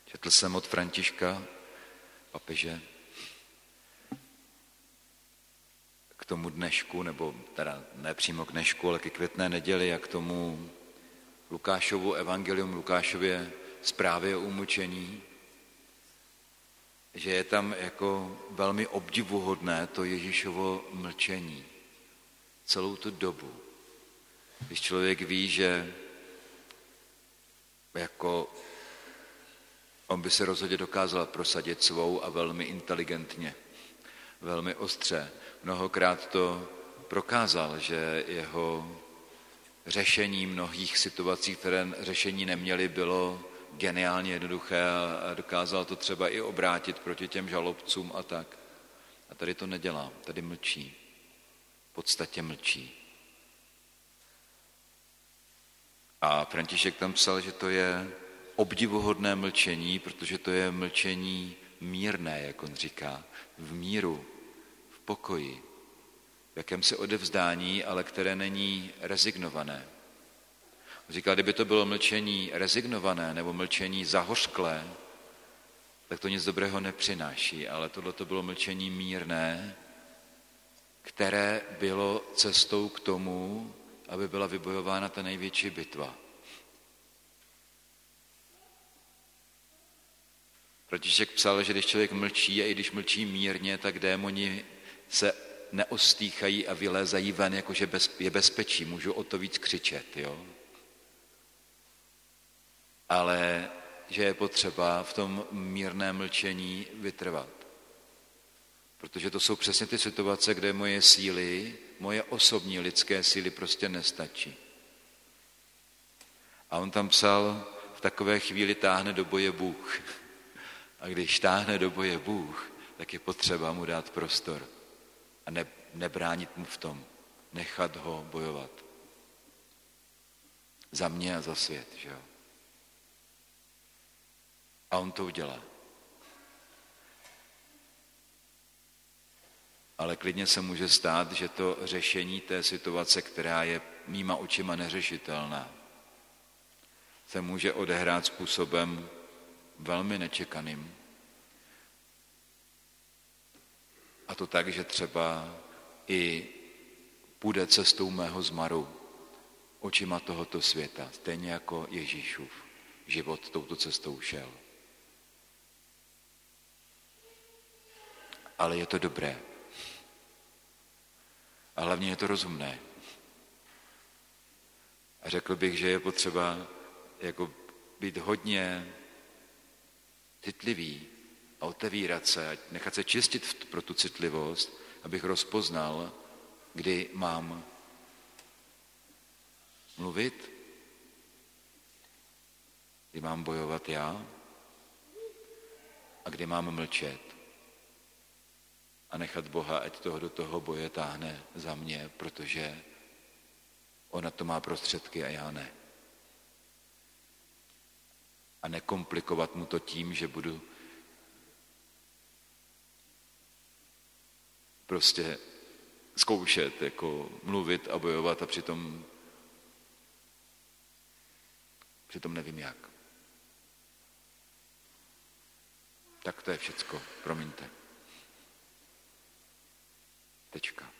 Četl jsem od Františka, papeže, k tomu dnešku, nebo teda ne přímo k dnešku, ale ke Květné neděli a k tomu Lukášovu evangelium, Lukášově zprávě o umučení, že je tam jako velmi obdivuhodné to Ježíšovo mlčení celou tu dobu. Když člověk ví, že jako on by se rozhodně dokázal prosadit svou a velmi inteligentně, velmi ostře. Mnohokrát to prokázal, že jeho řešení mnohých situací, které řešení neměly, bylo geniálně jednoduché a dokázal to třeba i obrátit proti těm žalobcům a tak. A tady to nedělá, tady mlčí. V podstatě mlčí. A František tam psal, že to je obdivuhodné mlčení, protože to je mlčení mírné, jak on říká, v míru, v pokoji, v jakémsi odevzdání, ale které není rezignované. On říká, kdyby to bylo mlčení rezignované nebo mlčení zahořklé, tak to nic dobrého nepřináší, ale tohle to bylo mlčení mírné, které bylo cestou k tomu, aby byla vybojována ta největší bitva. František psal, že když člověk mlčí a i když mlčí mírně, tak démoni se neostýchají a vylézají ven, jakože je bezpečí, můžu o to víc křičet, jo? Ale že je potřeba v tom mírném mlčení vytrvat. Protože to jsou přesně ty situace, kde moje síly, moje osobní lidské síly prostě nestačí. A on tam psal, v takové chvíli táhne do boje Bůh. A když táhne do boje Bůh, tak je potřeba mu dát prostor a nebránit mu v tom, nechat ho bojovat. Za mě a za svět, že jo? A on to udělá. Ale klidně se může stát, že to řešení té situace, která je mýma očima neřešitelná, se může odehrát způsobem velmi nečekaným. A to tak, že třeba i půjde cestou mého zmaru očima tohoto světa, stejně jako Ježíšův život touto cestou šel. Ale je to dobré. A hlavně je to rozumné. A řekl bych, že je potřeba jako být hodně citlivý a otevírat se a nechat se čistit pro tu citlivost, abych rozpoznal, kdy mám mluvit, kdy mám bojovat já a kdy mám mlčet. A nechat Boha, ať toho do toho boje táhne za mě, protože on na to má prostředky a já ne. A nekomplikovat mu to tím, že budu prostě zkoušet, jako mluvit a bojovat a přitom nevím jak. Tak to je všecko, promiňte. Tečka.